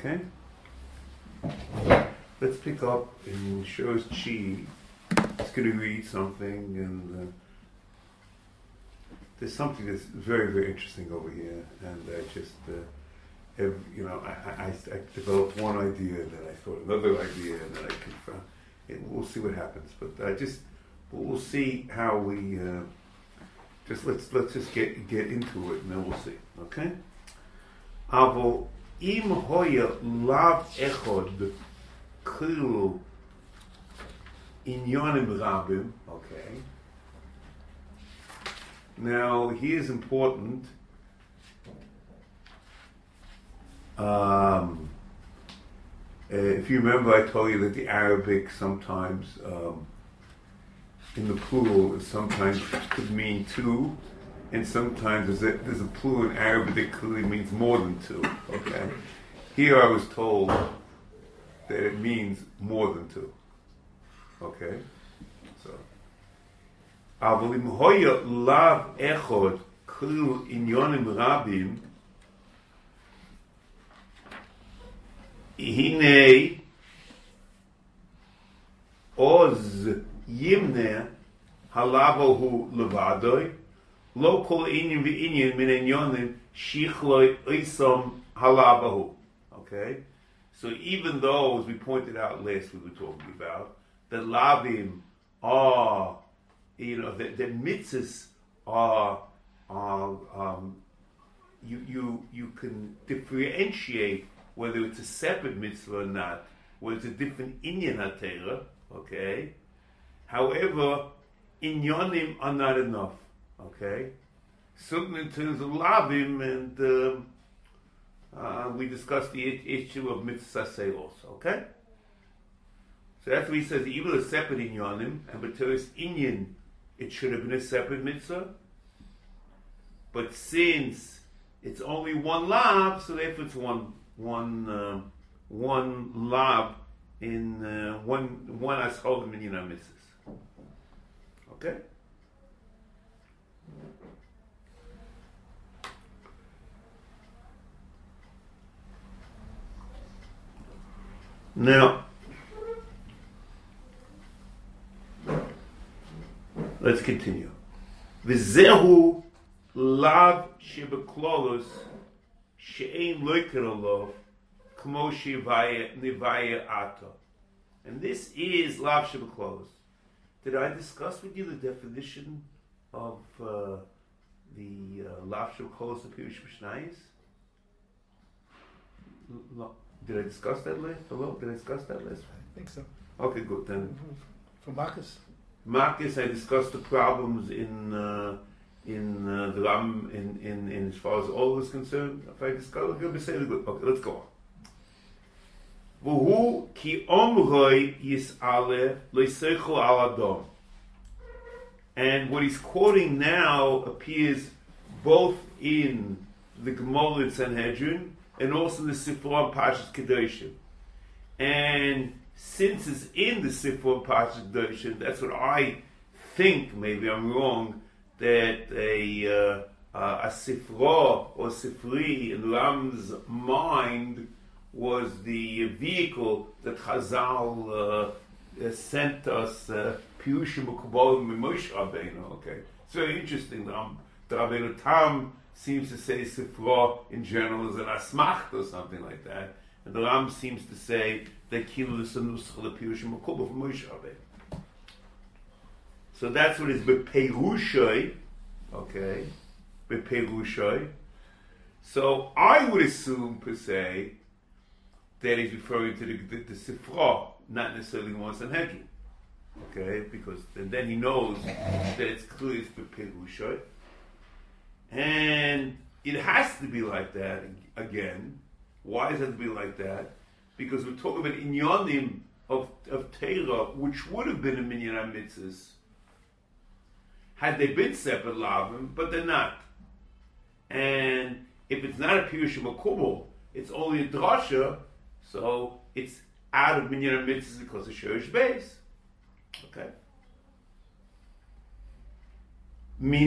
Okay? Let's pick up in Shows Chi. It's going to read something, and there's something that's very, very interesting over here, and I just, I developed one idea, and then I thought another idea, and then I confirmed. We'll see what happens, but we'll see how we let's just get into it, and then we'll see. Okay? Avo im hoya lav echod kil inyonim rabim. Okay. Now here's important. If you remember, I told you that the Arabic sometimes, in the plural, sometimes could mean two, and sometimes there's a plural in Arabic that clearly means more than two. Okay, here I was told that it means more than two. Okay, so אבל אם היה לאו אחד כליל עניונים רבים, הנה עוז ימנה הלאו הוא לבדוי, לא כל עניין ועניין מן עניונים שיכלוי איסם הלאו הוא. Okay? So even though, as we pointed out last we were talking about, that lavim are, that mitzvahs are you can differentiate whether it's a separate mitzvah or not, whether it's a different inyan hatera, okay? However, inyanim are not enough, okay? Certainly in terms of lavim, and we discussed the issue of mitzvah say also, okay? So that's what he says, even a separate inyanim, and b'teres inyan, it should have been a separate mitzvah. But since it's only one lav, so therefore it's one lav in one ascholim in Yinam mitzvahs. Okay? Now, let's continue. V'zehu lav shebeklolos she'ein loiker alav k'mo shevaya ato. And this is lav shebeklolos. Did I discuss with you the definition of the lav shebeklolos of Pirush Mishnayos? Did I discuss that last? Hello? Did I discuss that last? I think so. Okay, good then. For Marcus? Marcus, I discussed the problems in the Ram in as far as all is concerned. If I discuss, you'll be saying good. Okay, let's go on. V'hu ki omroi yis'ale lo'iseichel al adom. And what he's quoting now appears both in the Gemara in Sanhedrin and also in the Sifra and Parshas Kedoshim. And since it's in the Sifra and Parshas Kedoshim, that's what I think, maybe I'm wrong, that a Sifra or Sifri in Ram's mind was the vehicle that Chazal sent us Pirushim Mekubalim and Moshe Rabbeinu. Okay, it's very interesting that Rabbeinu Tam seems to say Sifra in general is an asmacht or something like that, and the Ram seems to say that Kilu is a nusach the Pirushim Mekubal from Moshe Rabbeinu. So that's what is beperushoi, okay, beperushoi. So I would assume per se that he's referring to the Sifra, not necessarily one Sanhedrin, okay, because then he knows that it's clear it's beperushoi. And it has to be like that again. Why does it have to be like that? Because we're talking about inyanim of Torah, which would have been a minyan mitzvahs had they been separate lavim, but they're not. And if it's not a pirush makubal, it's only a drasha, so it's out of minyan mitzvahs because of shirish base. Okay.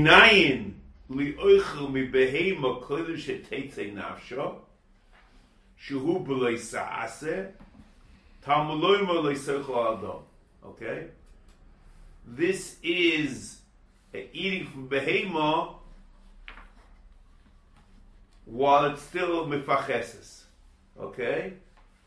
Minayin. shehu b'loi sa'aseh, talmuloyma loi seichel adam. Okay? This is eating from behema while it's still mefacheses. Okay?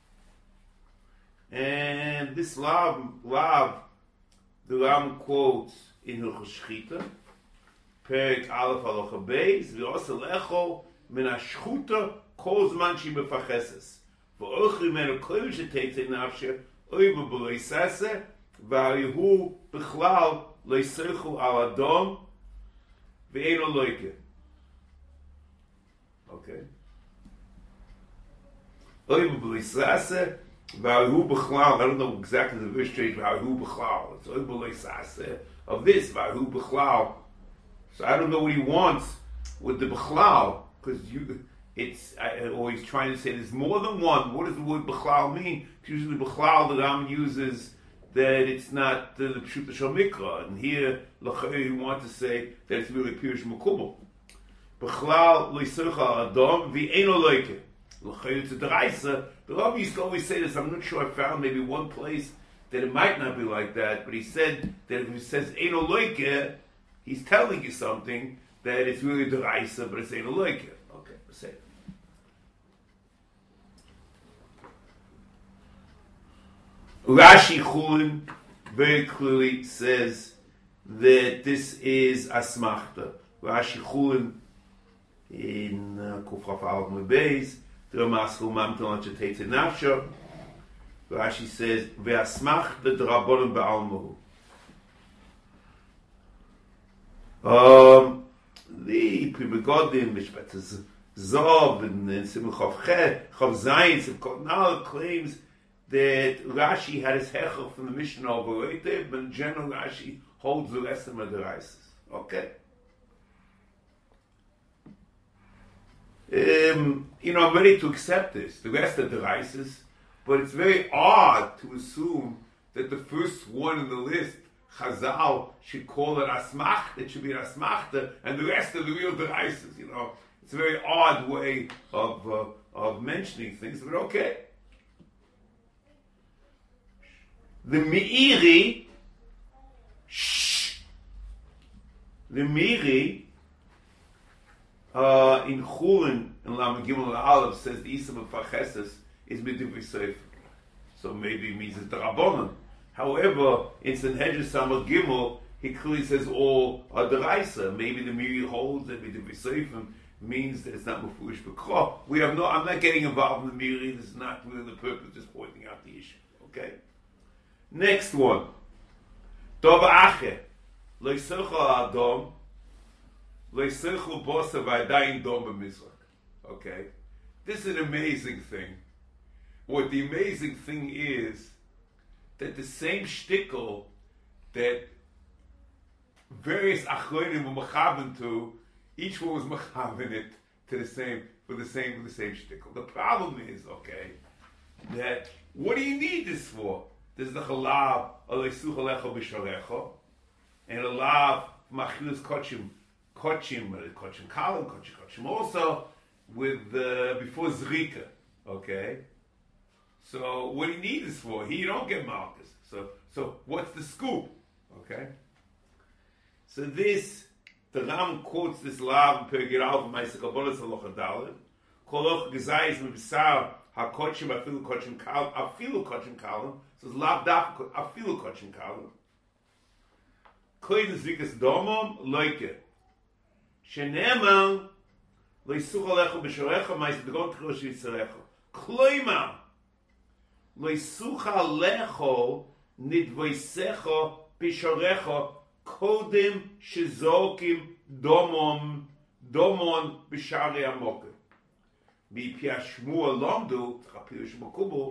And this lav, the Ram quotes in Hilchos Shchita, Perek Aleph Halacha Beis, V'osa lecho min hashchuta kol zman she mefacheses. V'ochri menu kolim sheteitze nafshe, oiva b'lo yisase, v'arihu b'chlal lo yiseichu al adom, v'eino loike. Okay. Oiva b'lo yisase, v'arihu b'chlal, I don't know exactly the verse straight, v'arihu b'chlal. It's oiva b'lo yisase of this, v'arihu b'chlal. So I don't know what he wants with the b'chlal, because he's trying to say there's more than one. What does the word b'chlal mean? Usually b'chlal the Ram uses that it's not the pshuta shel mikra, and here l'chayr he wants to say that it's really pirush makubal. B'chlal lo'yiseicha adam v'eino loike. L'chayr it's a deraisa. The Rabbi used to always say this. I'm not sure I found maybe one place that it might not be like that, but he said that if he says eino loike, he's telling you something that it's really deraisa, but it's eino loike. Okay, let's say it. Rashi Chulin very clearly says that this is asmachta. Rashi Chulin in Kufraf Aleph Mebeis, the Maschul Mamton Chetetze Nafsho. Rashi says ve'asmachta d'Rabbanan ba'almahu. The Primagodim, Mishpat Zov, and Simon Chav Zayin, Simon Nal claims that Rashi had his hechel from the Mishnah overrated, but in general Rashi holds the rest of the deraises. Okay. I'm ready to accept this, the rest of the deraises, but it's very odd to assume that the first one in the list, Chazal, should call it asmachta, it should be an asmachta, and the rest of the real deraises. It's a very odd way of mentioning things, but okay. The Meiri in Chulin and Lamed Gimel Aleph says the Isam of Facheses is Midivri Sefer. So maybe it means it's the Rabbanon. However, in Sanhedrin Samad Gimel, he clearly says all are deraisa. Maybe the Meiri holds that Midivri Sefer means that it's not Mufurish B'Kra. I'm not getting involved in the Meiri. This is not really the purpose, just pointing out the issue. Okay? Next one. Dov ache. Lo yiseichu adam. Lo yiseichu bosa v'adayin dom b'mizrak. Okay? This is an amazing thing. What the amazing thing is that the same shtickle that various achronim were mechaven to, each one was mechaven it to the same shtickle. The problem is, okay, that what do you need this for? There's the chalav aleisuch alecha b'sharecha, and a lav machilus kochim kalim, kochim also with before zrika. Okay, so what do you need this for? Here you don't get malchus. So what's the scoop? Okay, so the Ram quotes this lav in Perek Alpha Ma'aseh Kabbalas Halacha Daled. Koloch gezayis mibisar hakochim afilu kochim kalim. So it's lav daf afilu kochim kalim. Koyin zrikas domom loike. Sheneman loisuch alecha b'shorecha ma'aseh degon tchilosh yitzarecha. Kloima loisuch alecha nidvoisecha b'shorecha kodem shezokim domon b'shari amokim. Mipia Shmuel lomdu tchapirush makubul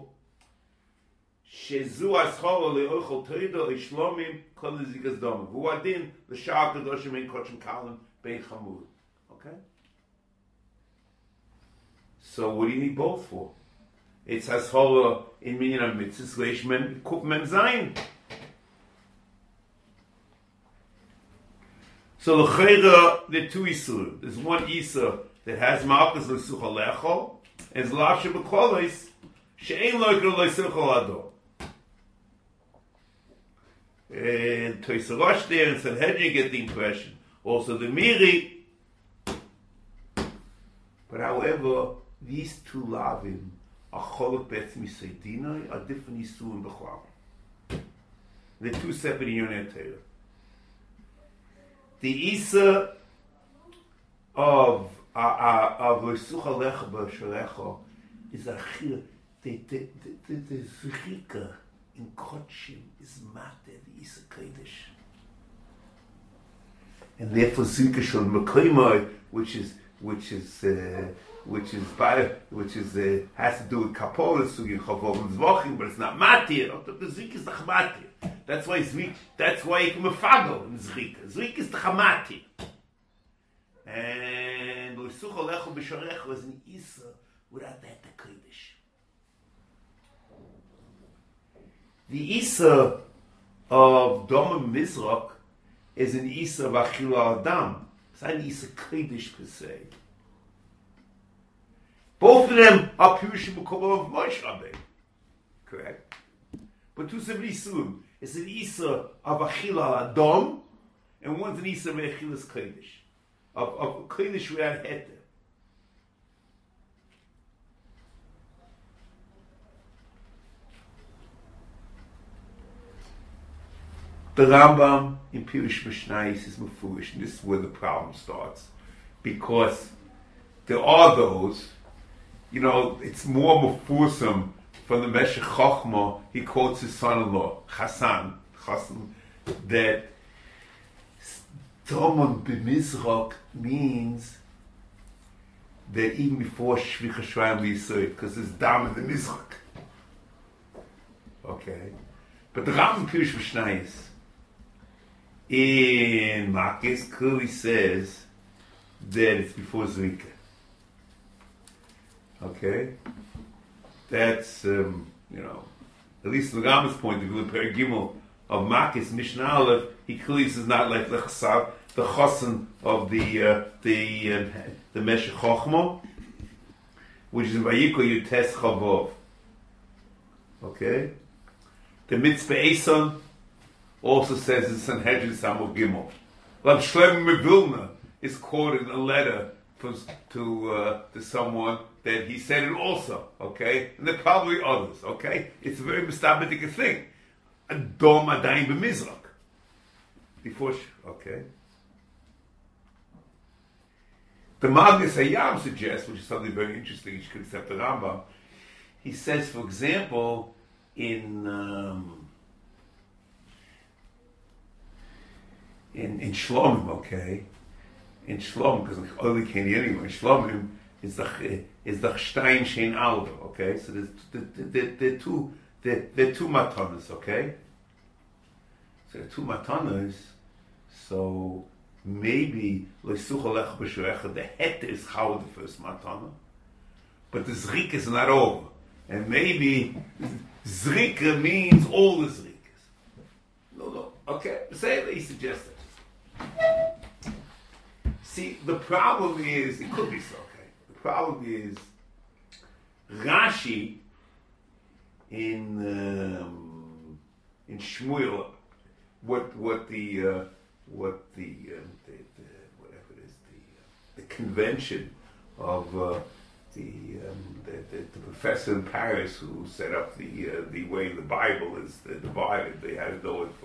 shezu aschol leochol toido ishlomim kol zikas dom v'uadin l'shar kadoshim ein kochim kalim bein chamud. Okay. So what do you need both for? It's aschol in minyan mitzvahs leishman kupmen zayin. So the two Isur, there's one Isur that has Malchus l'such alecho, And Zlav Shebeklolis, She'ein Loiker Loisilchol Adom. And Toysarosh there and Sanhedrin get the impression. Also the Miri. But however, these two lavim are Cholok Betzim Yisaydinai are different Yisurim B'chlam. They're two separate unit Torah. The Isa of Loisucha Lecha B'Shalecha is a chir. The Zrika in Kotshim is Mate the Isa Kodesh, and therefore Zrika Shon Mekoymai, which has to do with Kapolah Sugin Chavov and Zvachim, but it's not Matir. The Zrika is the Chamatir. That's why you can mefagel in Zrika. Zrika is the Chamatir. And Loisucha Lecha B'Sharecha was an Isa without that the Kodesh. The Isa of Dom Mizrach is an Isa of Achila Adam. It's not an Isa Kodesh per se. Both of them are Pirushim B'Kobol of Moshe Rabbeinu. Correct? But two separate Isurim. It's an Isa of Achila Adam, and one's an Isa of Achilas Kodesh. Of Kodesh without Heter. The Rambam in Pirush Mishnayos is Mefurish, and this is where the problem starts. Because there are those, it's more Mefursum from the Meshech Chochmah. He quotes his son-in-law, Chassan, that Tomon B'Mizrach means that even before Shvicha Shvayim Yisrael, because there's Dam in the Mizrach. Okay? But the Rambam Pirush Mishnayos in Makis clearly says that it's before Zrika. Okay? That's, at least from the Rambam's point of view, in Perek Gimel of Makis, Mishnah Aleph, he clearly says not like the Chassan of the Meshech Chochmah, which is in Vayikra Yutes Chavov. Okay? The Mitzvah Eson also says in Sanhedrin Samov Gimel. Rav Shlomo Mevilna is quoted a letter to someone that he said it also, okay? And there are probably others, okay? It's a very mistabetic thing. Adom Adayin B'Mizrach. Okay? The Magnus Hayam suggests, which is something very interesting, you should accept the Rambam. He says, for example, in Shlomim, okay? In Shlomim, because the only candy anyway, Shlomim is the Stein Shein Alva, okay? So there are two matanas, okay? So there are two matanas, so maybe Loisucha Lecha B'Sharecha, the Het is how the first matana, but the Zrika is not over. And maybe Zrika means all the Zrikas. No, okay? Say he suggested. See, the problem is, it could be so, okay? The problem is, Rashi in Shmuel, what the convention of the professor in Paris who set up the way the Bible is divided. They had to do it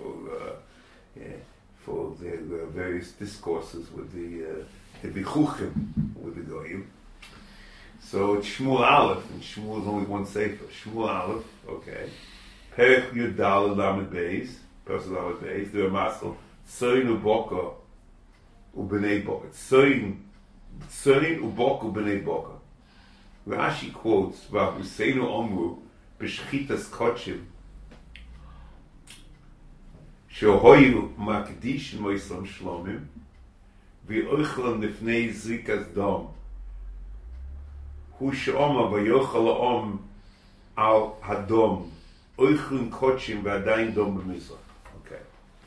for their various discourses with the Bichuchim, with the Goyim. So it's Shmuel Aleph, and Shmuel is only one sefer. Shmuel Aleph, okay. Perek Yud Daled Lamed Beis, Person Lamed Beis, the Ramaskel, Tzoyin Uboka Ubenei Boka. Tzoyin Uboka Ubenei Boka. Rashi quotes, V'Huseinu Omru, B'Shchitas Kotshim, Shehoyu Makdish Moislam Shlomim, V'Oichlam Nifnei Zrikas Dom, Hu She'oma V'Yochal Om Al Hadom, Oichlin Kotshim V'Adayin Dom B'Mizrach. Okay.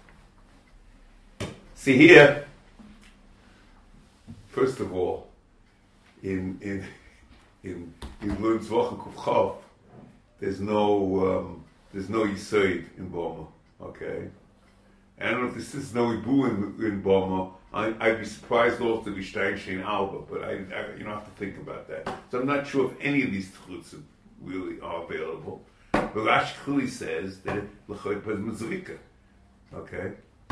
See here, first of all, in in Lund's Wochen Kufchav, there's no Yisoid in Boma. Okay? I don't know if this is no Ibu in Boma. I'd be surprised also to be Steinstein Alba, but I have to think about that. So I'm not sure if any of these tchutzim really are available. But Rashi clearly says that l'choy pez mezrika. Okay?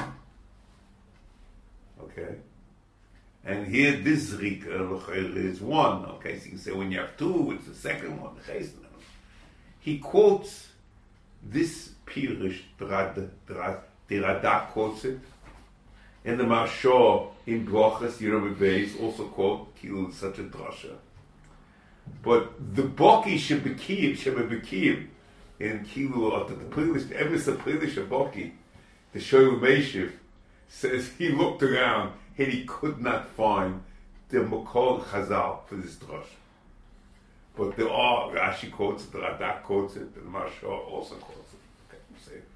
Okay? And here this zrika l'choy is one. Okay? So you can say when you have two, it's the second one. He quotes this Pirush, the Radak quotes it. And the Marshal in Brochas Yerome Beis also quote Kilu such a drasha. But the Boki Shebekiyim in Kilu, the Prilish, the Emes of Prilish of Boki, the Shoyu Meishiv, says he looked around and he could not find the Makol Chazal for this drasha. But there are, Rashi quotes it, the Radak quotes it, the Marshal also quotes it. Okay, say it.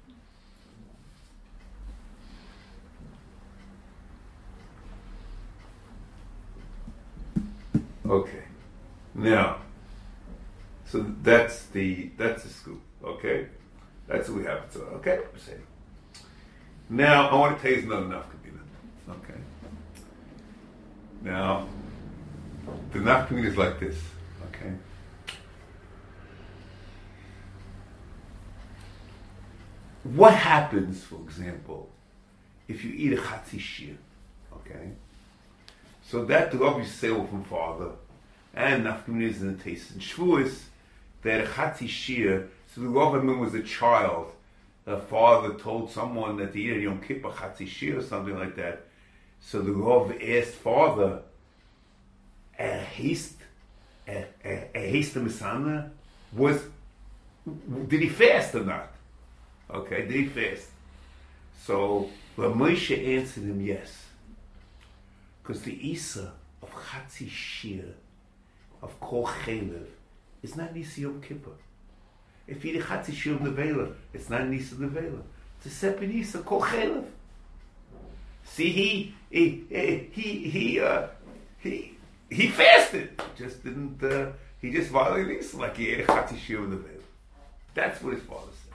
Okay, now, so that's the scoop. Okay, that's what we have. So okay, say. Now I want to tell you another nafkamina. Okay. Now, the nafkamina is like this. Okay. What happens, for example, if you eat a chatzi shir? Okay. So that the Rabbi say from father, and nafkamina is in the taste and shvuas that a chatzi shir. So the Rabbi was a child. The father told someone that he ate Yom Kippur chatzi shir or something like that. So the Rav asked father, a haste misana was, did he fast or not? Okay, did he fast? So Rav Moshe answered him yes. Because the Isa of Chatzi Shir, of Kol Chelev, is not Nisi Yom Kippur. If you eat a Chatzi Shir of Nevela, it's not Nisi Nevela. It's a separate Isa, Kol Chelev. See, he fasted. Just didn't, he just violated Isa like he ate a Chatzi Shir of Nevela. That's what his father said.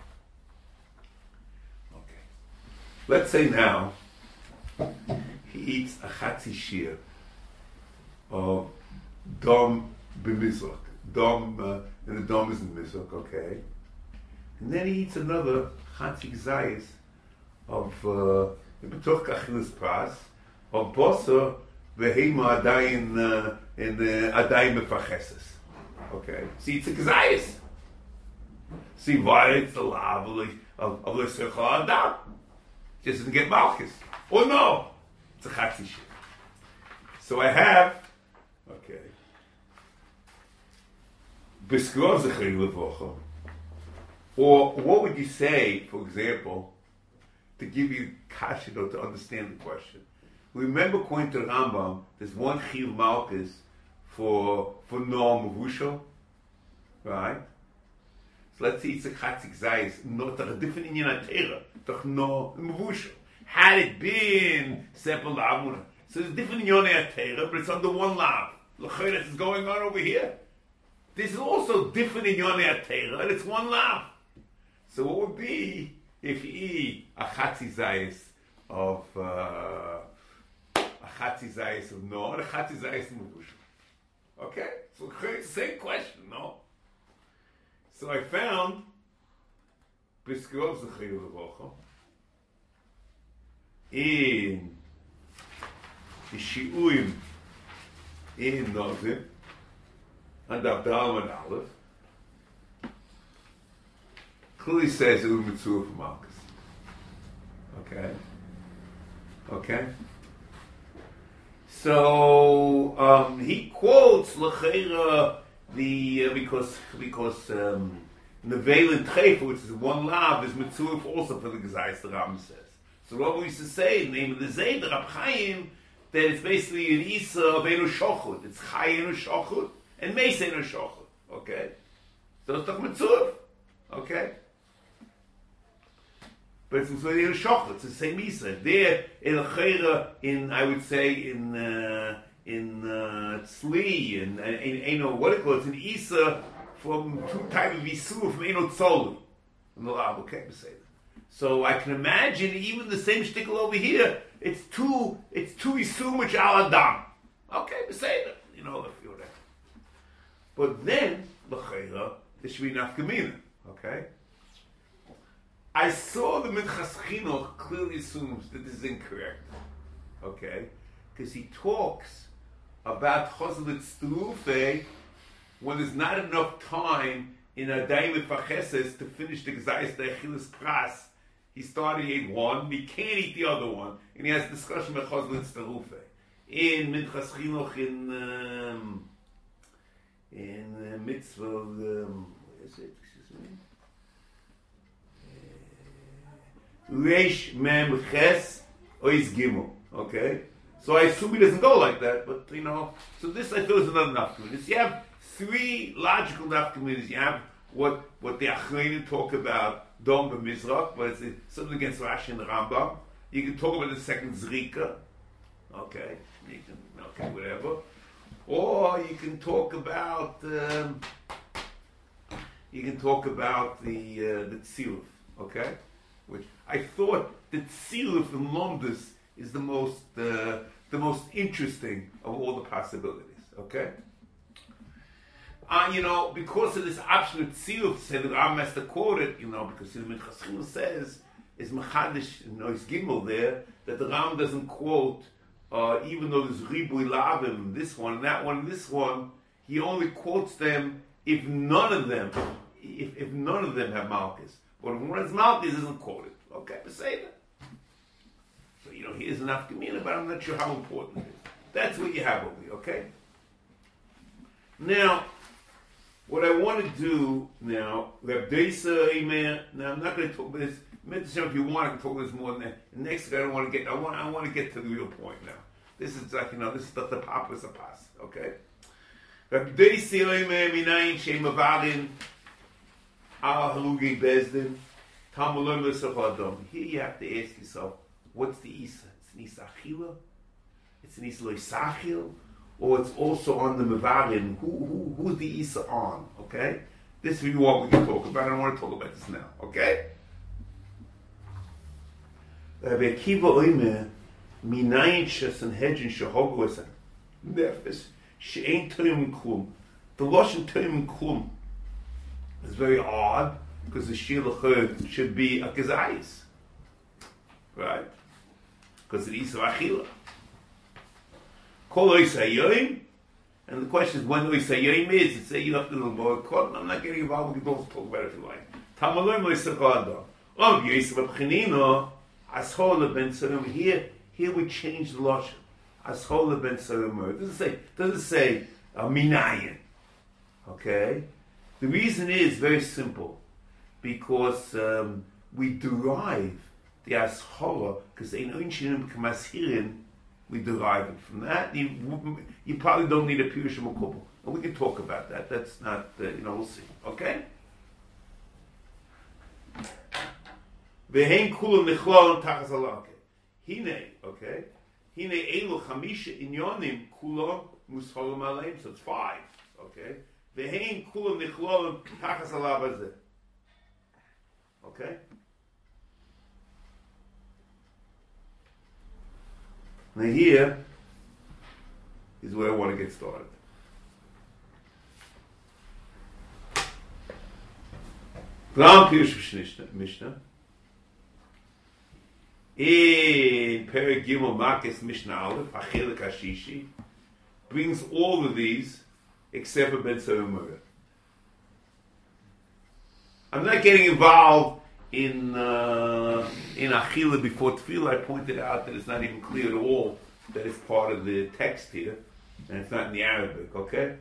Okay. Let's say now, he eats a chatzi shir of dom b'mizrach. Dom, and the dom is in mizrach, okay. And then he eats another chatzi zayis of the betuch kachilas pras of bosa v'heima adayin in the adayin mefacheses. Okay, so he eats a gzayis. So he violates the law of l'sechol adam. Just didn't get malchus. Or no. It's a chatzi shir. So I have, okay, B'skrov zechei levocha. Or what would you say, for example, to give you kasha to understand the question? Remember, according to the Rambam, there's one chiyuv malchus for no mavusha, right? So let's say it's a chatzik zayis, not a different inyan atera, doch no mavusha. Had it been Sepel Amuna, so it's different in Yonei Atera, but it's under one lav. L'chayres is going on over here. This is also different in Yonei Atera, and it's one lav. So what would be if you eat a chatzi zayis of no, and a chatzi zayis of mavusha? Okay, so same question, no? So I found B'skrov zechei levocha in the shiurim in Novim and Abdal and Aleph clearly says it was mitzvah for Malchus. Okay. So he quotes l'cheira because Nevel and Trefa, which is one lav, is mitzvah also for the Gezayis. The Rambam says. So what we used to say, in the name of the Zayda, Rab Chaim, that it's basically an Isa of Enu Shochud. It's Chai Enu Shochud and Meis Enu Shochud. Okay? So it's Toch Mitzvah. Okay? But it's Mitzvah Enu Shochud. It's the same Isa. There, in Chayra, I would say, in Tzli, and Eino, what it calls, an Isa from two type of Isu, from Eino Tzoli. Okay, so I can imagine even the same shtickle over here, it's two Isu which al Adam. Okay, beseder. You know, if you're there. But then, l'chayra, there should be nafkamina. Okay? I saw the Minchas Chinuch clearly assumes that this is incorrect. Okay? Because he talks about Choslet Stufe when there's not enough time in a Daimit Facheses to finish the Gzayis the Achilas Pras. He started to eat one, he can't eat the other one, and he has a discussion about Choslet Stufe. In Minchas Chinuch, in Mitzvah, what is it? Excuse me. Reish Mem Ches Ois Gimel. Okay? So I assume he doesn't go like that, but you know, so this I feel is another nafkaminus. You have three logical nafkaminus. You have what the Achreinim talk about Dom B'Mizrach, but it's something against Rashi and the Rambam. You can talk about the second Zrika. Okay? Whatever. Or you can talk about the Tziluf. Okay? Which I thought the Tziluf and Lomdus is the most interesting of all the possibilities. Okay, you know, because of this absolute Tziluf, say the Ram has to quote it, you know, because the Minchas Chinuch says is Mechadish Nois Gimel there that the Ram doesn't quote, even though there's Ribui Lavim, this one, that one, this one, he only quotes them if none of them have Malchus. But if one has Malchus, isn't quoted. Okay, but say that. So, you know, here's an Afkamina, but I'm not sure how important it is. That's what you have over here, okay? Now, what I want to do now, Reb Deisa, amen. Now, I'm not going to talk about this. If you want, I can talk about this more than that. Next, I want to get to the real point now. This is like, you know, this is the papas of pas, okay? Reb Deisa, amen, minayin, shem avarin, al halugi bezdin, tamalon l'sachadom. Here you have to ask yourself, what's the Isa? It's an Isa Achila? It's an Isa Loisachil? Or it's also on the Mevarim? Who's the Isa on? Okay? This is what we can talk about. I don't want to talk about this now. Okay? Rabbi Akiva Oimer, Minayin Shesan Hedjin Shehogu Esan Nefesh She'ein Toyim Klum. The Lashon Toyim Klum is very odd because the Shir L'chod should be a Gezayis. Right? Because it is Achila. Kol Oisayim, and the question is when Oisayim is. It's say you have to know more. I'm not getting involved. We can also talk about it if you like. Tamalon Oisachadam. Yosef Abchinino, Ashola Ben Sarum. Here we change the lashon. Ashola Ben Sarum. Doesn't say Minayin. Okay. The reason is very simple, because we derive the Ashola, because in Unshinim Kamasirin, we derive it from that. You probably don't need a Pirush Makubal. And we can talk about that. That's not, we'll see. Okay? Ve'hen kulam nichlal tachas alake. Hine, okay? Hine elu chamisha inyonim kulam musholam aleim. So it's 5, okay? Ve'hen kulam nichlal tachas alabazeh. Okay? Now here is where I want to get started. Gram Pirush Mishnah. In Perek Gimel Makis Mishnah Aleph, Achelik Hashishi, brings all of these except for Ben Sarum. I'm not getting involved in Achila before Tefillah. I pointed out that it's not even clear at all that it's part of the text here, and it's not in the Arabic, okay?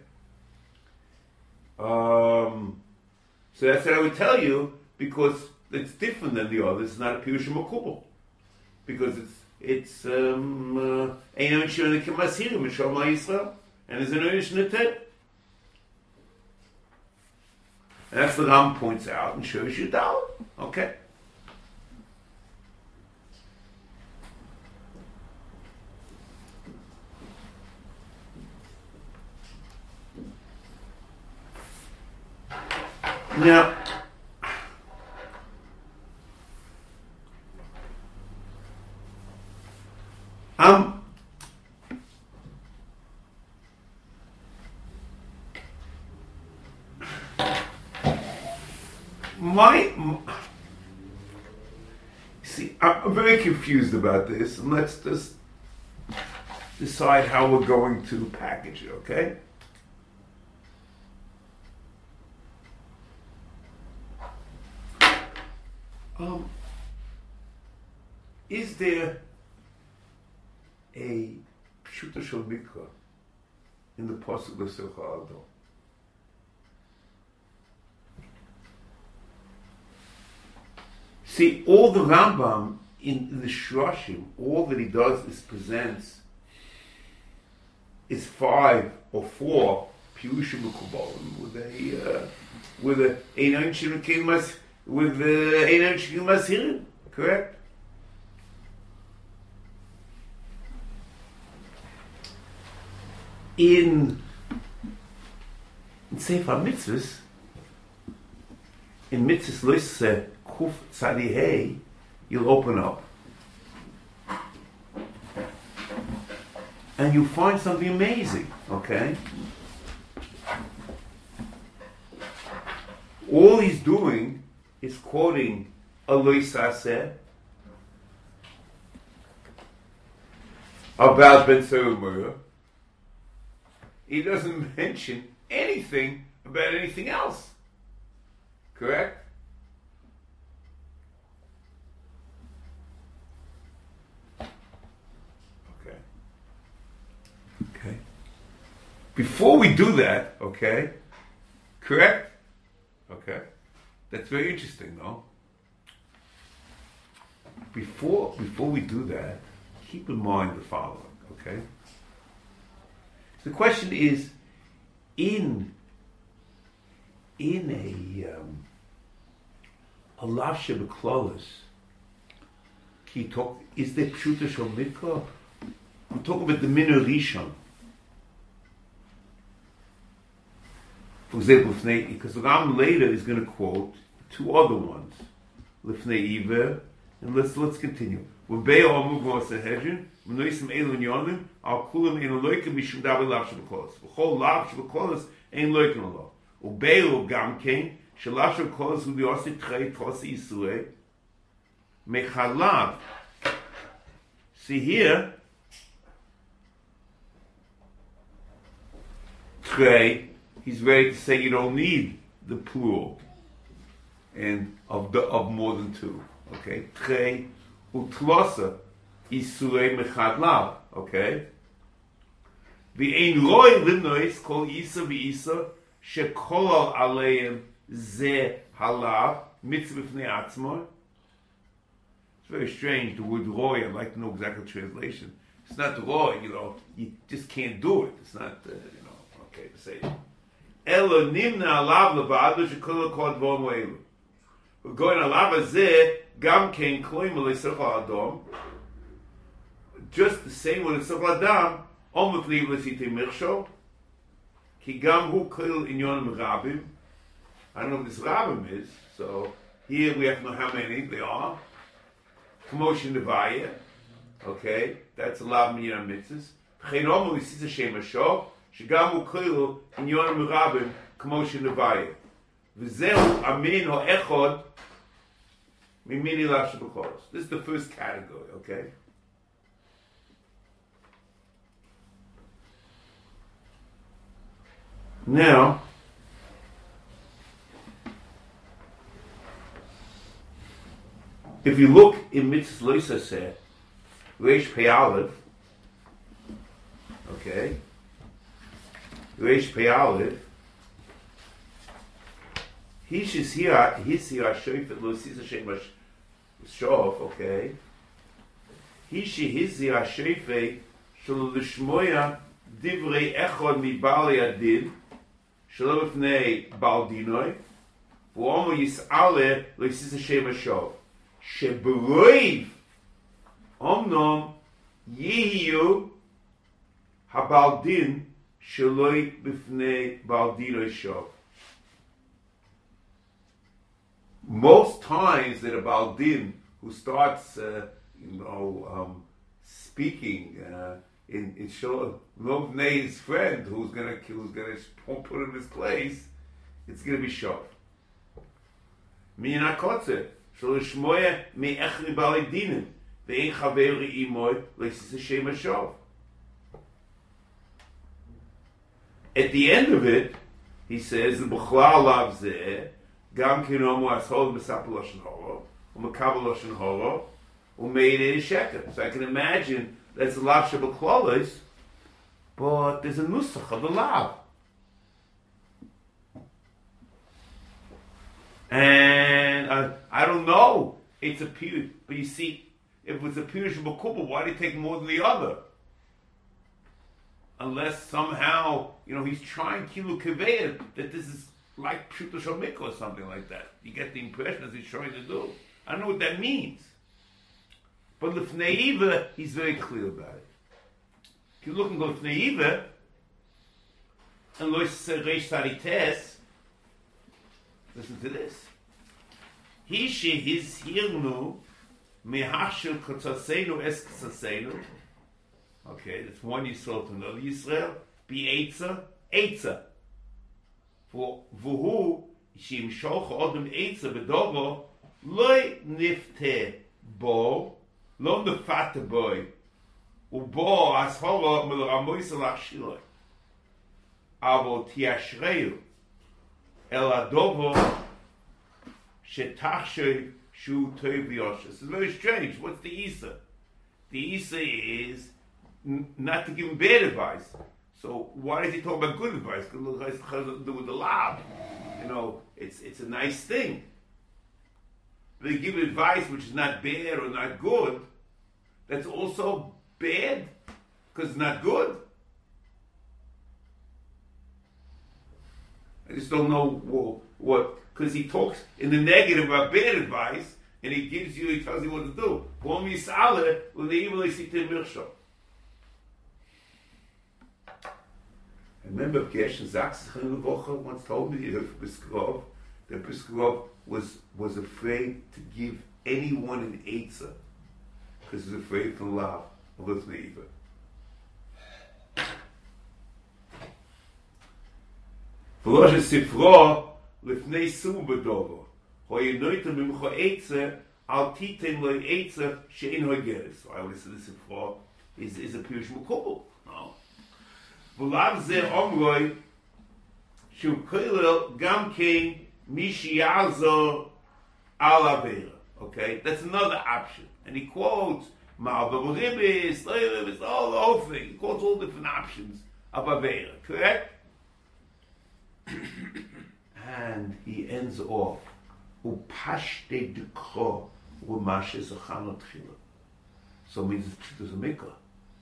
So that's what I would tell you, because it's different than the others. It's not a Pirush Makubal, because it's Ein Shon Kemasirim Mishal Yisrael, and there's an Einish Netet. And that's what Ram points out and shows you down. Okay. Now, see, I'm very confused about this, and let's just decide how we're going to package it, okay? Is there a pshuta shel mikra in the pasuk of Simcha Adon? See, all the Rambam in the Shloshim, all that he does is presents is 5 or 4 Pirushim Mekubalim with a Einon Shirikim Mashirim, correct? In Sefer Mitzvahs, in Mitzvahs Loise Kuf Tzadi Hey, you'll open up and you find something amazing, okay? All he's doing is quoting Eloi Saseh about Ben Serumura. He doesn't mention anything about anything else. Correct? Okay. Before we do that, okay? Correct? Okay. That's very interesting, though. Before we do that, keep in mind the following, okay? The question is, in a lav shebeklolos, is there pshuta shel mikra? We talk about the minor rishon. For example, because the Ram later is going to quote 2 other ones, Lifnei Iver, and let's continue. V'bei Omu Gmos Sanhedrin, V'noisim Eilu Nyonim, Al Kulam Ein Loikim Mishum Davar Lav Shebeklolos. V'chol Lav Shebeklolos Ein Loikim Lo. Ubeilu Gam Kein, Shelav Shebeklolos Hu B'yosi Tchei Tosi Yisrei, Mechalav. See here, Tchei, he's ready to say you don't need the plural and of more than 2. Okay, Tchei Utlosa Isurei Mechad Lav. Okay, the Ein Roy Linois Kol Isa v'Isa Shekolal Aleim Ze Halav Mitzvah B'fnei Atzmo. It's very strange. The word Roy. I'd like to know exactly the translation. It's not Roy. You just can't do it. It's not. Okay, to say it. Elo nimna alav levado shekolal kol dvarim elu. We're going alav azeh gam kein kloim l'sechal adam. Just the same with l'sechal adam. Omut li l'sitei mirshol. Ki gam hu kol inyon rabim. I don't know what this rabim is. So here we have to know how many they are. Commotion devaya. Okay, that's alav minyan mitzvahs. Chen omu l'sitei shem hashov. שגם הוא כאילו עניון מרבים כמו שנביא. וזהו אמין או אחד ממיני לאו שבקולוס. This is the first category, okay? Now, if you look in Mitzvah Loisa said, Reish Pei Aleph, okay? Reish Pei Aleph, he's here Shofet Lo Sisa Shem Shof, okay? He's here Shofet Shelo Lishmoya Divrei Echad Mi Baalei Adin Shelo B'fnei Baal Dinoi V'omo Yis'aleh Lo Sisa Shem Shof Sheberoiv Omnom Yehiyu HaBaal Din Sheloi b'fnei Baal Dinoi Shov. most times that a Baal Din who starts, speaking in Shalom Lovnei's friend who's gonna put him in his place, it's gonna be Shav. Mina kotze shalishmoya me echli Baal Dinim ve'ein chaver imoy leisis Hashem Shav. At the end of it, he says, the B'chlal lav zeh, gam kinomu ashol mesapel lashon hara, u'mekabel lashon hara, u'meidei sheker. So I can imagine that's a lav sheb'klalos, but there's a nusach of the lav. And I don't know, it's a period, but you see, if it's a period sheb'kubel, why do you take more than the other? Unless somehow, he's trying kilu keveir that this is like pshuto shomik or something like that. You get the impression that he's trying to do. I don't know what that means. But Lifnei Iva, he's very clear about it. If you look in Lifnei Iva, and Lois Reish Sarites, listen to this. Hishi his hirnu mehashil kotzasenu es kotzasenu. Okay, that's one Yisrael to another Yisrael. Be Eitza. For Vuhu, Shim Shoch Odom Eitza Bedovo, Loi Nifte Bo, Lo Nefate Boy, Ubo Ashora Melamoisa Lachshiloi. Avo Tiashreyu, El Adovo, Shetachshe Shu Toiv Yosha. This is very strange. What's the Isa? The Isa is not to give him bad advice. So why does he talk about good advice? Because it has to do with the law. It's a nice thing. But they give advice which is not bad or not good. That's also bad because it's not good. I just don't know what because he talks in the negative about bad advice and he tells you what to do. I remember Gershon Zaks once told me that Piskov was afraid to give anyone an Eitzah because he was afraid to laugh or listen to Eva. V'losh sifro lifnei sum bedovo hoyenoitem mimcho Eitzah al titem lo Eitzah she'in hogeres. So I always say the sifro is a pirush mukobel. No. V'lav ze omroi shu koilel gam kein mishiazo al avera. Okay, that's another option. And he quotes Ma'av Ribis, all the whole thing. He quotes all different options of avera. Correct? And he ends off upashte dikro u'mashe zachanot chila. So it means it's a mikvah.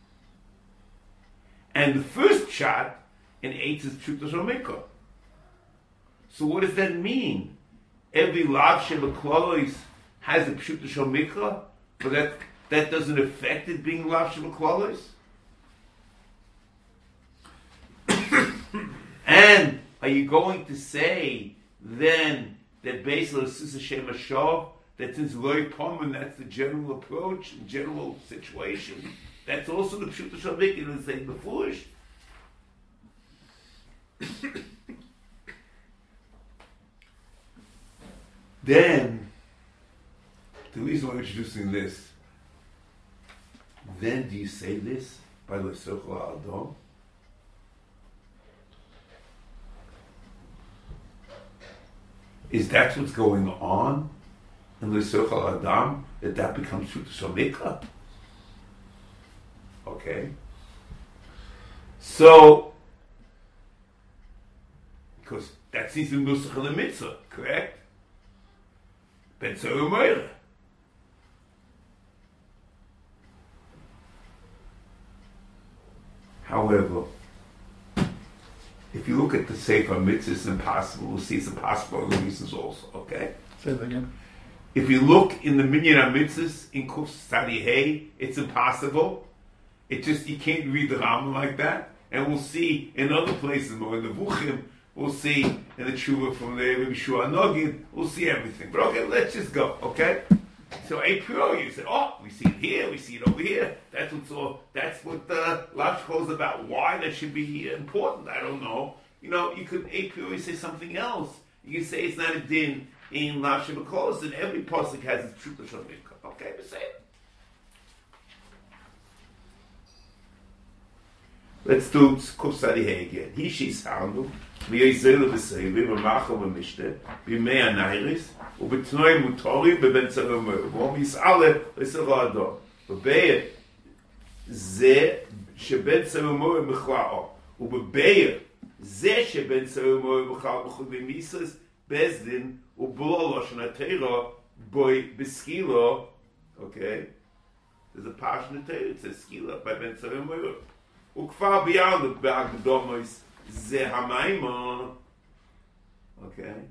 And the first shot in Eitz is Pshutas Mikra. So what does that mean? Every lav shebeklolos has a Pshutas Mikra, but that doesn't affect it being lav shebeklolos? And are you going to say then that based on Sis Hashem Hashav, that since Loi Pomen, that's the general approach, general situation, that's also the Pshuta Shavik, it was saying the foolish. Then, the reason why I'm introducing this, then do you say this by L'Sochel Adon? Is that what's going on in L'Sochel Adam, that becomes Pshuta Shavik? Okay. So, because that seems to be Nusach in the Mitzvah, correct? Ben Tzorah. However, if you look at the Sefer Mitzvah, it's impossible. We'll see it's impossible for other reasons also, okay? Say that again. If you look in the Minyan HaMitzvahs, in Kuf Tzadi Hey, it's impossible. It just, you can't read the Rambam like that. And we'll see in other places, more in the Vuchim, We'll see in the tshuva from there, maybe Shua Nogin. We'll see everything. But okay, let's just go. Okay. So a priori, you say, oh, we see it here, we see it over here. That's what the Lav is about. Why that should be important, I don't know. You could a priori say something else. You can say it's not a din in Lav Shebeklos, and every pasuk has its truth of Shalmikah. Okay, but say it. Let's do Kufsadi Hey again. He, she, sound. ויזל בסייבים ומחר ומשתה בימי הנייריס ובתנועי מוטורי בבן צלומר ומסעלה לסלו אדום ובאר זה שבן צלומר מכלאו ובבאר זה שבן צלומר מכלאו בחודי מיסס בזדין ובלולו שנתירו בוי בסקילו. Okay, there's a passionate tale. It says skila by Ben Tzalomor וכפר ביאלוק בהקדומוס זה המימון. Okay.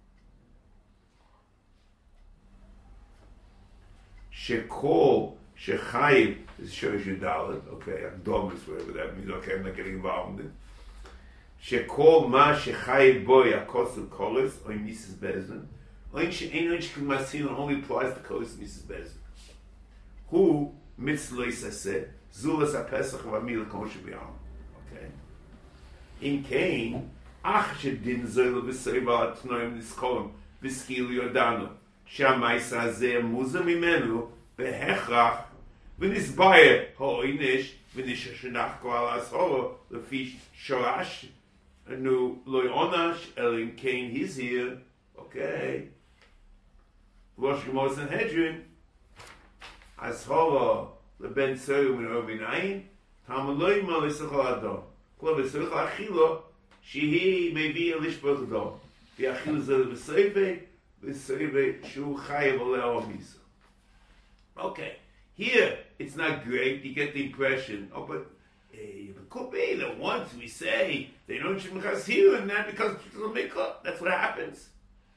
שכל שחייב is shows you dollar. Okay, הקדומוס, whatever that means. Okay, I'm not getting involved in it. שכל מה שחייב בוי הכוסל קולס או מיסס בזן או שאין שכמסין only applies to קולס מיסס בזן. הוא מצלו יססה זולס הפסח והמילה כמו שביאלוק. Okay. In Cain, ach shedin zoyle v'seiva atnoim niskolem v'skil yodanu sh'amaisa hazeh muza mimenu v'hechrach v'nisbayer ha'oinish v'nisha shenach koal ashoro lefish shorash anu loy onash el in Cain he's here. Okay. Rosh Gemara Sanhedrin ashoro leben soyu min ovinayin tamaloi malisachol adon וסריך לאכילו שהיא מביאה לשפוט אדום ואכילו זה בסייבה שהוא חייב עליה מיסה. Okay, here it's not great. You get the impression, but it could be that once we say they don't shemachas here and that because it's a mikvah, that's what happens.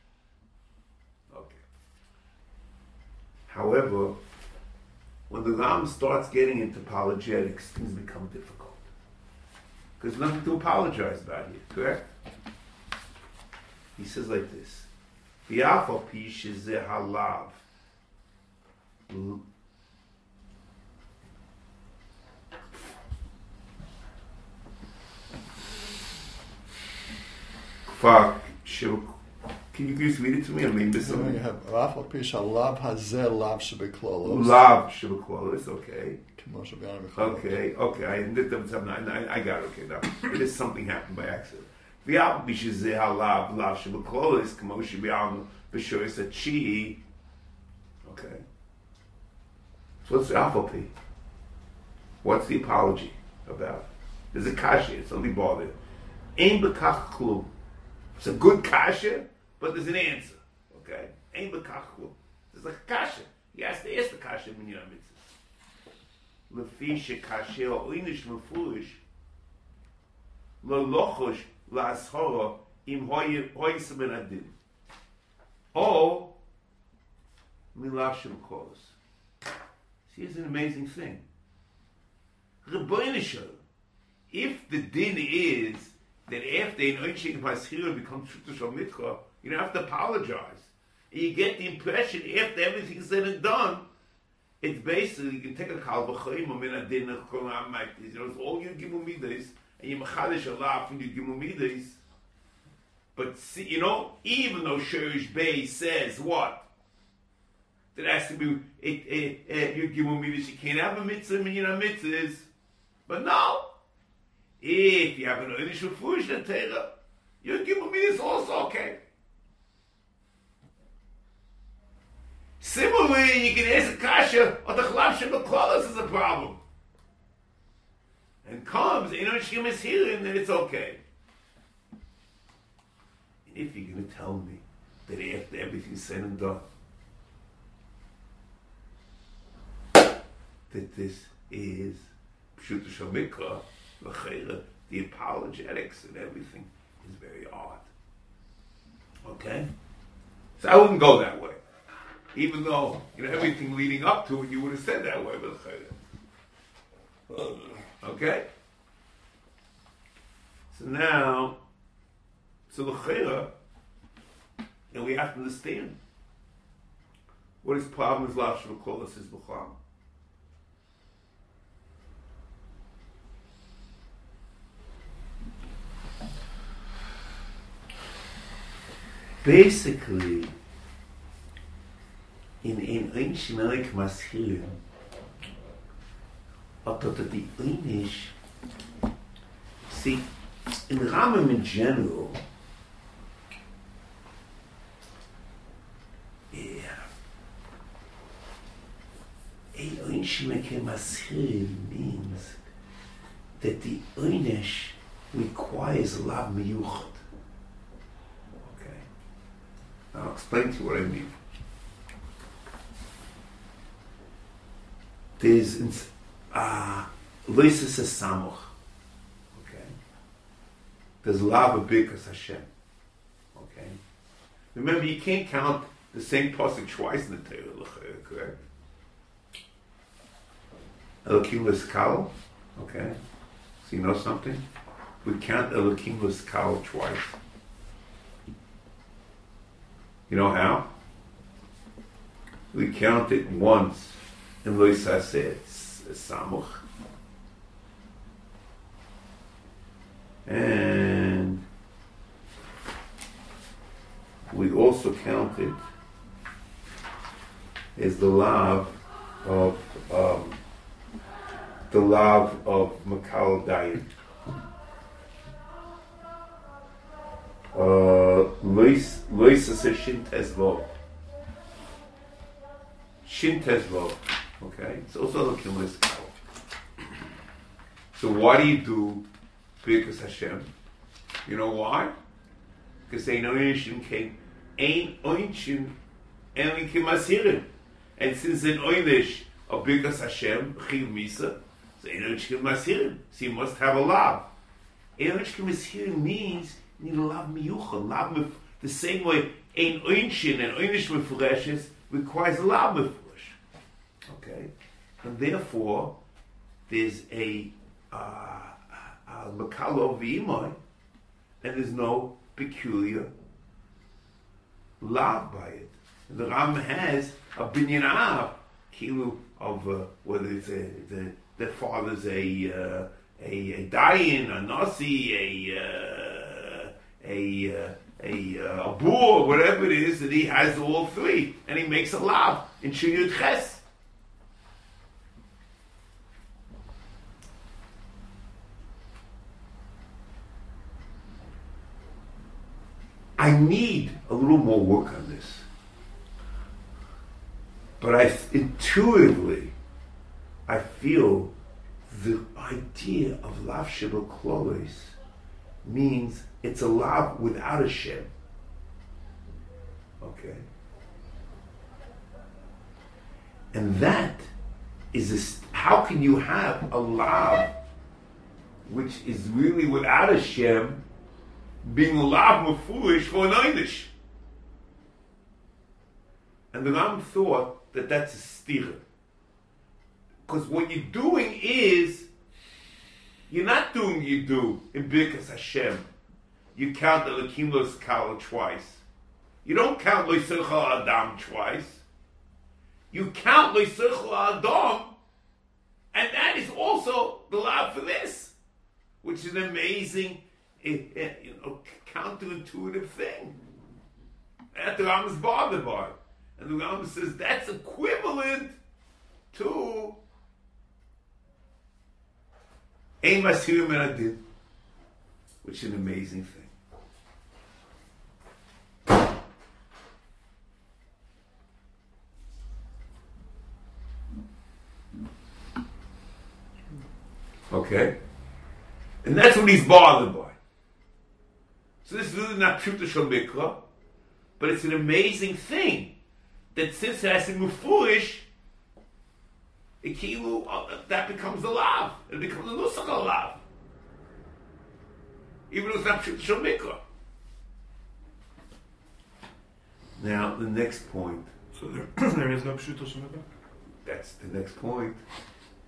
Okay. However, when the Ram starts getting into apologetics, things become difficult. Because there's nothing to apologize about here, correct? He says like this. V'yafal pi shezeh halav. Can you please read it to me? I mean, this one. You have v'yafal pi shalav hazeh lav shebeklolos. Lav shebeklolos, okay. Okay, I got it. Okay, now it is something happened by accident. Okay. So what's the alpha? What's the apology about? There's a kasha. It's only bothered. Ein bekach klum. It's a good kasha, but there's an answer. Okay. Ein bekach klum. There's a kasha. He has to ask the kasha when you're mitzvah. לפי שקשה או איניש מפורש לא לוחש להסחורו אם הוי סמן הדין או מילה של קורס. See, it's an amazing thing. Rebbeinu Shalom, if the din is that after an oinshik paschira becomes Shuta Shal Mikra, you don't have to apologize. And you get the impression after everything's said and done, it's basically, you can take a kal v'chayim, or min adin, it's all your gimumidas, and you machadish a lot from your gimumidas. But see, even though Sherish Bey says what? That has to be your gimumidas, you can't have a mitzvah, and you're not mitzvahs. But no, if you have an initial fush, your gimumidas is also okay. Similarly, you can ask a kasha, or the chalav shebeklolos is a problem. And comes, Shkim is healing, then it's okay. And if you're going to tell me that after everything's said and done, that this is Pshuta Shal Mikra, the apologetics and everything is very odd. Okay? So I wouldn't go that way. Even though, everything leading up to it, you would have said that way, but okay? So now, So l'chera, and we have to understand what his problem is. Lav Shebeklolos is b'chlam. Basically, in Ein Melech Mashirim, the Einish, see, in Rambam in general, Ein Melech Mashirim means that the Einish requires Lav Miyuchad. I'll explain to you what I mean. There's Loises Samuch. Okay. There's Lav Birkas Hashem. Okay. Remember, you can't count the same pasuk twice in the Torah, correct? Elokim L'skal. Okay. So you know something? We count Elokim L'skal twice. You know how? We count it once in Lo Yisaseh Samuch. And we also count it as the lav of Makal Dayan. Lois is a Shintezlo. Shintezlo. Okay? It's also the Kimlis Kal. So why do you do Birkas Hashem? You know why? Because Ein Oinshin came. Ein Oinshin Enli Kimasirin. And since an Oinish of Birkas Hashem, Chil Misa, so Ein Oinshin Kimasirin. So you must have a lav. Ein Oinshin Kimasirin means you need a lav miyuchad, the same way ein oinshin and oinish mefureshes requires a lav mefurish. Okay, and therefore there's a makalo v'imoy, and there's no peculiar lav by it. And the Ram has a binyan av kilu of whether it's the father's a dayan, a nasi, a boor, whatever it is, that he has all three, and he makes a lav in Shiyud Ches. I need a little more work on this, but intuitively I feel the idea of Lav Shebeklolos means it's a lav without a shem. Okay? And that is how can you have a lav which is really without a shem being a lav mefurish for an einish? And the Ram thought that that's a stira. Because what you're doing is you're not doing you do in Birkas Hashem. You count the Elokim L'skal twice. You don't count Lo Yisrael Adam twice. You count Lo Yisrael Adam, and that is also the lav for this, which is an amazing, counterintuitive thing. That the Ram is bothered by, and the Ram says that's equivalent to Ein Mashirim and Adin, which is an amazing thing. Okay? And that's what he's bothered by. So this is really not Pshuta Shel Mikra, but it's an amazing thing that since it has to move foolish, that becomes the lav. It becomes a nusach lav. Even though it's not Pshuta Shel Mikra. Now, the next point. So there is no Pshuta Shel Mikra? That's the next point.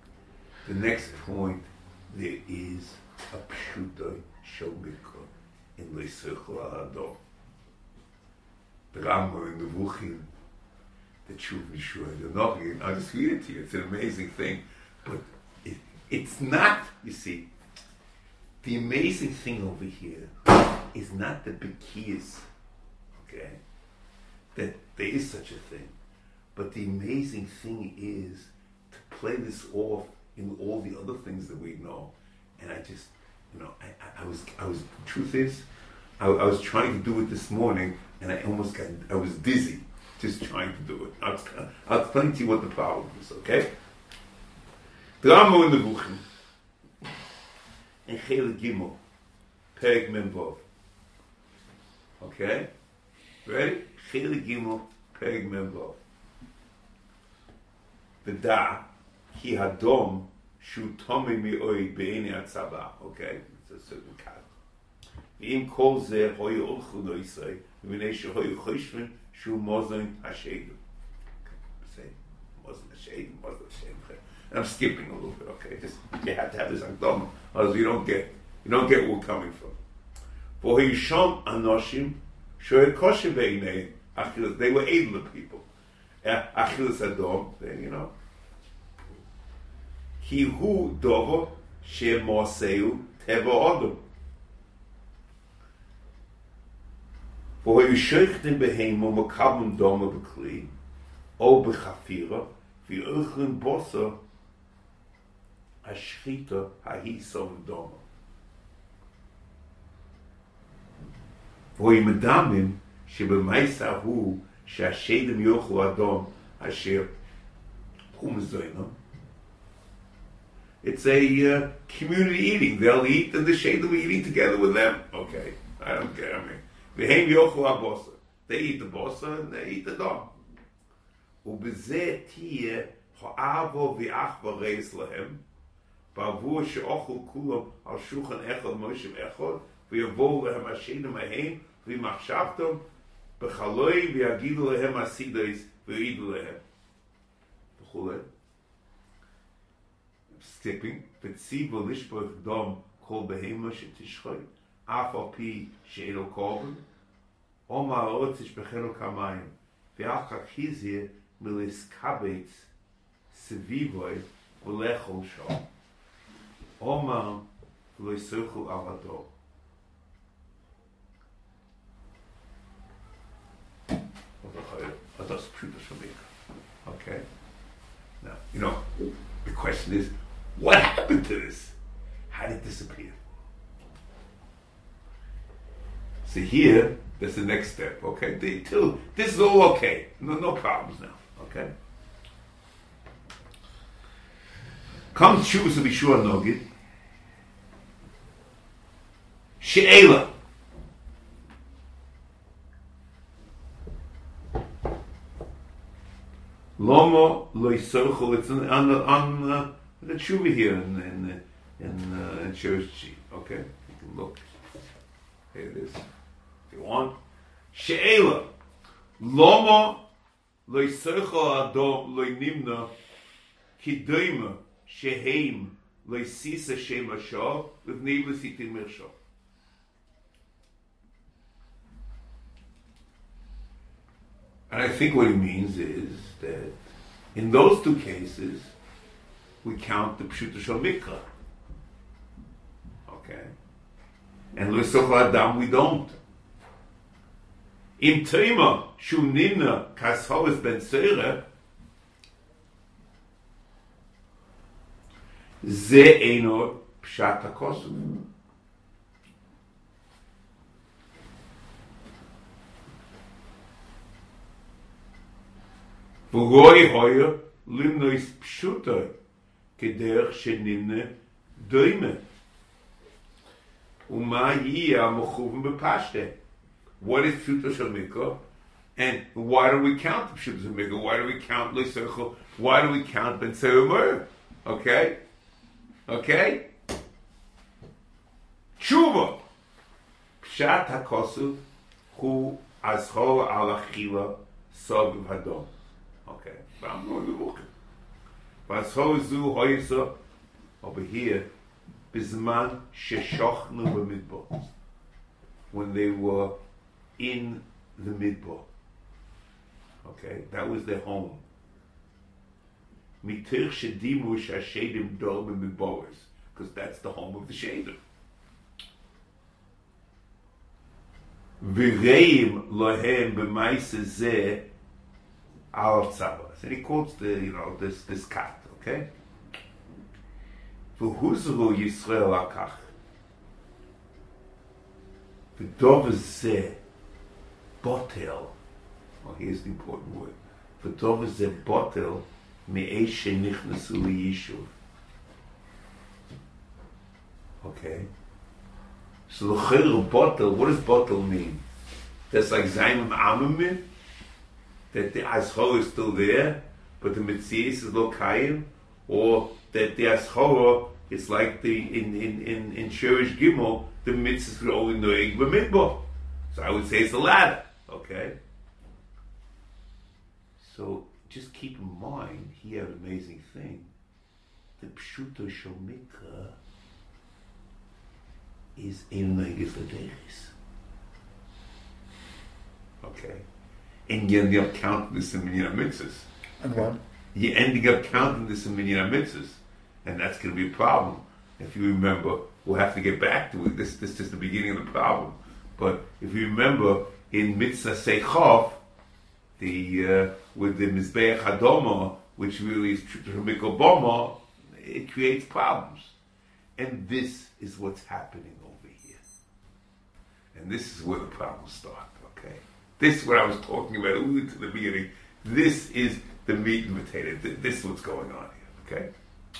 The next point, there is a Pshuta Shel Mikra in the circle Adom. The Rambam in the Vuchim, the Tshuva Yeshua, the Nochim. I'll just read it to you. It's an amazing thing, but it's not. You see, the amazing thing over here is not the Bekiyas, okay? That there is such a thing, but the amazing thing is to play this off in all the other things that we know. And I just, I was. Truth is, I was trying to do it this morning, and I was dizzy just trying to do it. I'll explain to you what the problem is, okay? The Rambam in the Vuchim, in Chelek Gimel, Perek Mem Vov. Okay? Ready? Chelek Gimel, Perek Mem Vov. V'da, ki hadom, shu tomei mi'oi be'eni atzaba. Okay? It's a certain cut. V'im kol zeh hoyu olchu no Yisrael, v'nei shehoyu choshven, shu mozen hashegim. Say, mozen hashegim. And I'm skipping a little bit, okay? Just you have to have this akdama, otherwise you don't get where we're coming from. For Hisham Anoshim, Shoy Koshe Beinei, Achilas, they were able people. Achilas Adom, then Ki hu dovo she moseu teva odom. For Hishochtim behemo makabum doma bekli, o bechafira, vi urchlin bossa, Ashchita hahisom doma. Voy medamim shebemaisa hu shashedim yochlu adom asher humzoinam. It's a community eating. They'll eat, and the shadim will eating together with them. Okay, I don't care. I mean, v'heim yochlu abosa. They eat the bosa and they eat the dom. Ubezeh tiyeh ha'avo v'achva reis lahem. בעבור שאוכלו כולם על שולחן אחד מוישב אחד ויבואו להם השנים ההם ומחשבתם בחלוי ויגידו להם הסידס ויעידו להם וכולי. Skipping, וציבו לשפוך דם כל בהמה שתשחי אף על פי שאינו קורבן או מהארץ תשפכנו כמים ואחר חיזיה מלסקבץ סביבוי ולאכול שם Omar lo yisruchu avado. Okay. Now, the question is, what happened to this? How did it disappear? So here, that's the next step. Okay, this is all okay. No problems now. Okay. Comes Shuvas to be sure Nogid. She'ela. Lomo lo yisorchol. It's on the Shuva here in Shirshi. Okay, you can look. Here it is. If you want. She'ela. Lomo lo yisorchol adom lo nimna kidoima. Sheheim leisisa shema shah with neblesitim mirsha. And I think what he means is that in those two cases we count the pshuta shel mikra. Okay, and lesoch adam we don't. Im tema shu nimna kashoves ben seira. Ze eino pshat hakosuf. V'roi hoya limnois pshuta kederch shenimne doime. Uma yiyah mechuvim b'pashte. What is pshuta shel mikra? And why do we count the pshuta shel mikra? Why do we count l'seichel? Why do we count ben se'omer? Okay? Okay? Tshuva. Pshat hakosuf hu azho al achila sov hadom. Okay. I'm going to look. Vazho zu hoysa over here bizman sheshochnu b'midbar. when they were in the Midbar. Okay, that was their home. Mitir shedimu shashedim dorm midboris, because that's the home of the shadim. V'reim lohem b'maisa zeh al tzavas. And he quotes this cat, okay? V'huzru Yisrael akach. V'dov zeh botel. Oh, here's the important word. V'dov zeh botel me'esh shenichnasu liyishuv. Okay? So the chayr botel, what does botel mean? That's like Zayim Amamim, that the Ashor is still there, but the Metzies is Lokayim, or that the Ashor is like the in Sherish Gimel, the Mitzvah is only Noeg B'Midbar. So I would say it's the latter, okay? So just keep in mind, here an amazing thing, the Pshuto Shomikra is in Negis Laderis. Okay? And you end up counting this in Minyan HaMitzvahs. And what? You're ending up counting this in Minyan HaMitzvahs. And that's going to be a problem. If you remember, we'll have to get back to it. This is just the beginning of the problem. But if you remember, in Mitzvah Seichov, with the Mizbeach Hadoma, which really is Mikol Boma, it creates problems. And this is what's happening over here. And this is where the problems start, okay? This is what I was talking about alluding to the beginning. This is the meat and potato. This is what's going on here, okay?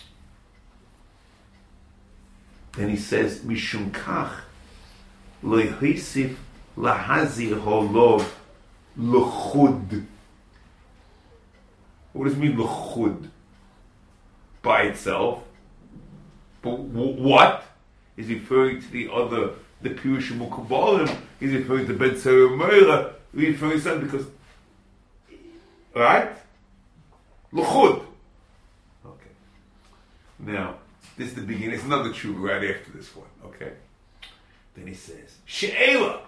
Then he says, Mishum kach lo yhisif lahazir holov l'chud. What does it mean, l'chud? By itself. But what? Is referring to the Pirush Mukabalim, he's referring to Ben Sarah Meira, he's referring to something because, right? L'chud. Okay. Now, this is the beginning, it's another tshuva right after this one, okay? Then he says, She'ela,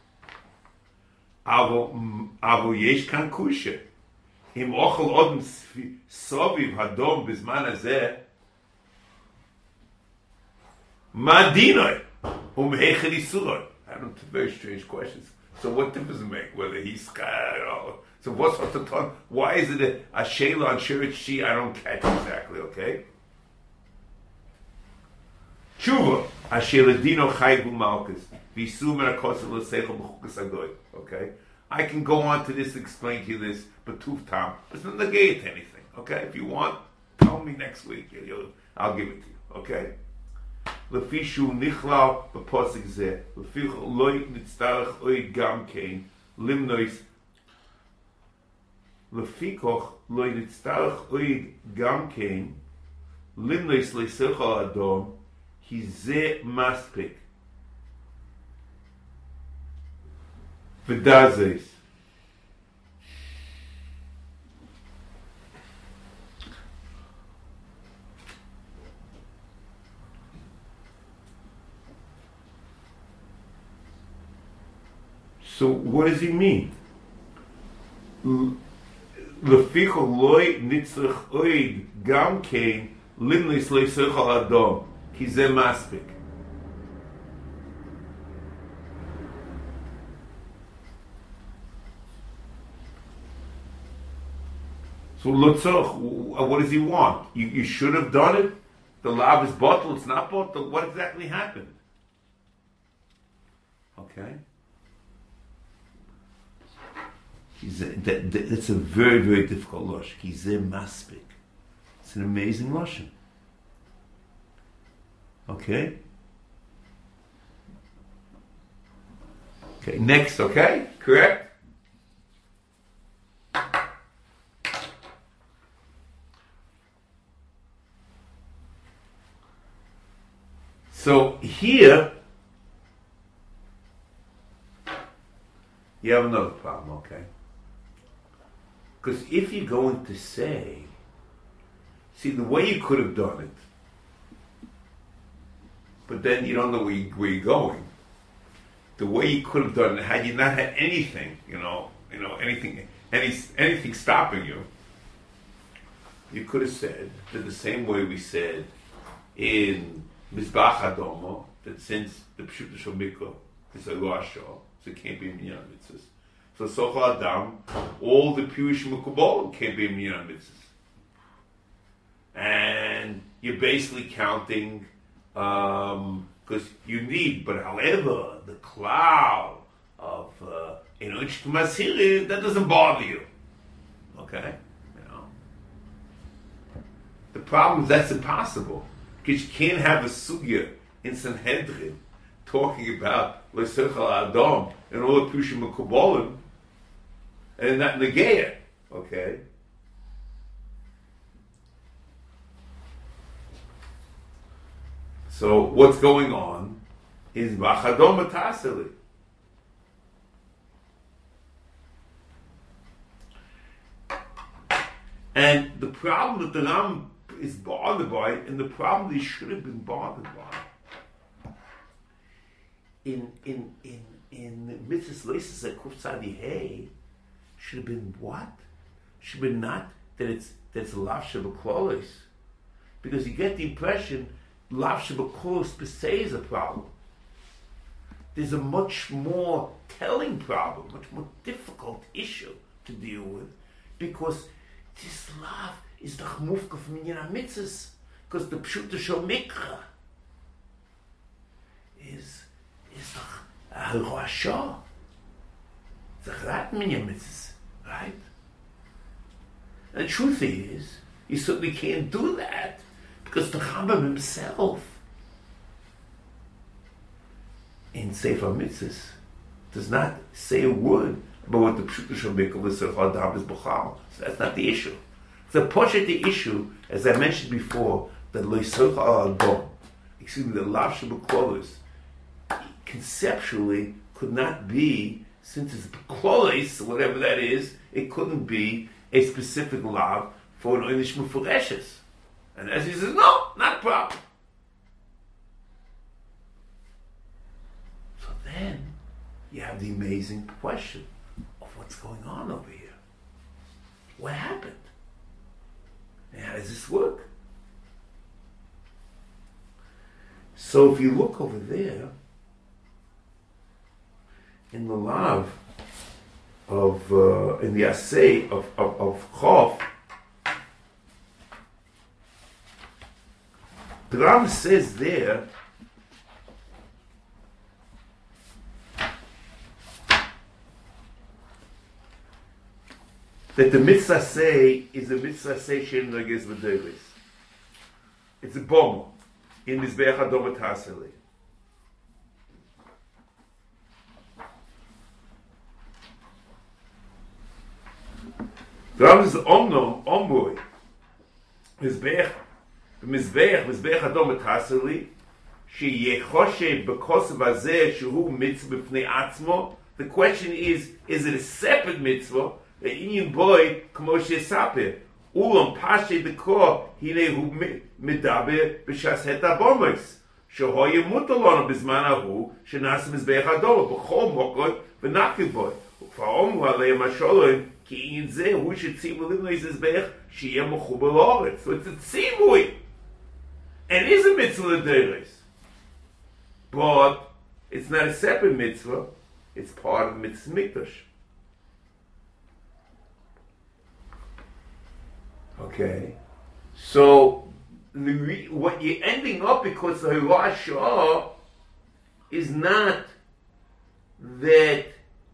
Avo yesh kan kusha, im ochel odem soviv hadom bizman hazeh, ma dinoi. I don't know, very strange questions. So what difference does it make whether he's or so what's the tongue? Why is it a shayla on shirit shi? I don't catch exactly. Okay. Tshuva ashela dino chayvu malchus visu merakosel l'seichel b'chukas agoy. Okay. I can go on to this, explain to you this, but tooth tom. It's not negate anything. Okay. If you want, tell me next week. I'll give it to you. Okay. Lefishu nichlal b'posik zeh, lefich loy nitzarech oid gam kein limnois. Lefikoch loy nitzarech oid gam kein limnois leisechal adom ki zeh maspik. V'dazes. So what does he mean? Leficho loy nitzrich oid gam kein limlis leisechal adom ki zeh maspik. So lotzach, what does he want? You should have done it. The lav is bottled. It's not bottled. What exactly happened? Okay. That's a very, very difficult lashon. Kizeh maspik. It's an amazing lashon. Okay? Okay, next, okay? Correct? So here, you have another problem, okay? Because if you're going to say, see, the way you could have done it, but then you don't know where you're going. the way you could have done it, had you not had anything, anything stopping you, you could have said that the same way we said in Mizbach Adomo, that since the Pshuta Shel Mikra is a Lo Asher, so it can't be Minyan Mitzvahs. So Sochel Adam, all the Pirush Mekubal can't be Minyan Mitzvahs. And you're basically counting, because you need, but however, the cloud of Enoch Masiri, that doesn't bother you. Okay? The problem is that's impossible. Because you can't have a sugya in Sanhedrin talking about L'Sechel Adam and all the Pushim Mekubalim and not negate it. Okay? So what's going on is Vachadom Matasili. And the problem that the Ram is bothered by, and the problem that he should have been bothered by, in Mitzvahs Leises at Kuf Tzadi Hey, should have been what? Should have been not that it's Lav Shebeklolis, because you get the impression Lav Shebeklolis per se is a problem. There's a much more telling problem, much more difficult issue to deal with, because this love is the chmufka from Minyan HaMitzvahs, because the Pshuta Shel Mikra is the Lo Asher. It's a Charat Minyan HaMitzvahs, right? And the truth is, you certainly can't do that, because the Rambam himself in Sefer Mitzvahs does not say a word about what the Pshuta Shel Mikra L'Sechel Adam is B'chal. So that's not the issue. The portion of the issue, as I mentioned before, that L'Sechel Adam, the Lav Shebeklolis, conceptually could not be, since it's Beklolis, whatever that is, it couldn't be a specific Lav for an Einish Mefureshes. And as he says, no, not a problem. So then, you have the amazing question of what's going on over here. What happened? And how does this work? So if you look over there, in the Lav of, in the Asay of Chof, the Ram says there, that the mitzvah say is a mitzvah say shen regis v'delis. It's a bomb in Mizbeach Adom Taseli. The Ram is omnom omboy Mizbeach Adom Taseli sheyechoshe b'kosav hazeh shehu mitzvah b'fnei atzmo. The question is it a separate mitzvah? The Inyan boy, Kmoshe Sapir, Ulam Pashe the Kor, Hine Hu Midabe, Bishas Heta Bombers, Shahoya Mutalon Bismanahu, Shanas Mizbeach Adom, Bechol Mokot, Benakiv boy, Faom Wale Masholon, Ki Inyan Ze, who should see Willim Izbech, Shia Mechubel Oret. So it's a tzivui. And it is a mitzvah Deres. But it's not a separate mitzvah, it's part of Mitzvah Mikdash. Okay, so what you're ending up, because the Lo Asher is not that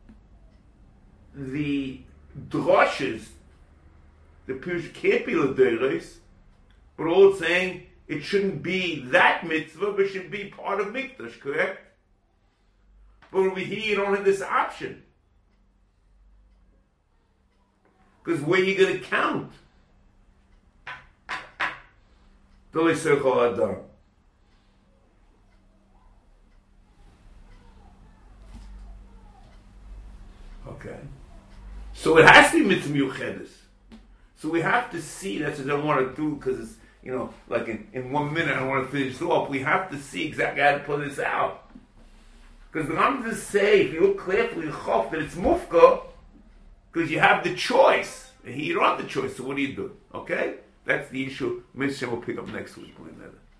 the droshes, the Pirush can't be L'Deres, but all it's saying it shouldn't be that mitzvah, but should be part of Mikdash, correct? But over here you don't have this option. Because where are you going to count? Okay. So it has to be mitzvah yuchedes. So we have to see, that's what I want to do, because it's, like in 1 minute I want to finish it off. We have to see exactly how to put this out. Because the Rambam does say, if you look carefully, Chof, that it's mufka, because you have the choice. And here you don't have the choice, so what do you do? Okay? That's the issue. Mr. will pick up next week.